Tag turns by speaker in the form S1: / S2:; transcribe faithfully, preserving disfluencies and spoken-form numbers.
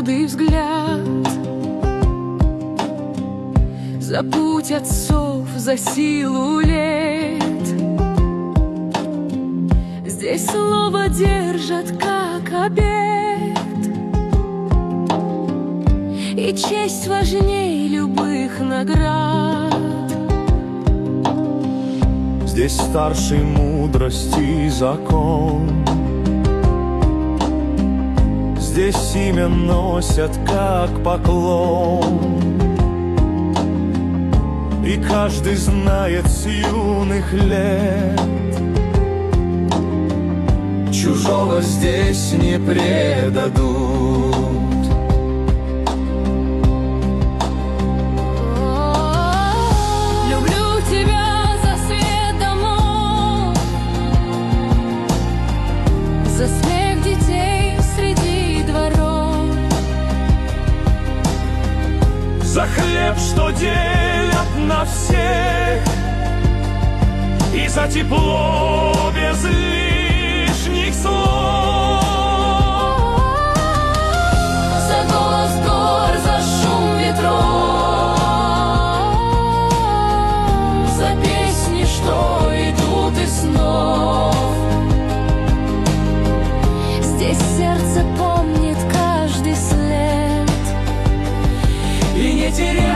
S1: гордый взгляд, за путь отцов, за силу лет. Здесь слово держат как обет, и честь важней любых наград.
S2: Здесь старший мудрости закон, здесь имя носят как поклон, и каждый знает с юных лет: чужого здесь не предадут.
S1: Люблю тебя за свет домов, за смех детей среди дворов,
S2: За хлеб, что делят на всех, и за тепло без лишних слов.
S1: за голос гор, за шум ветров, за песни, что идут из снов. Здесь сердце помнит каждый след
S2: И не теряет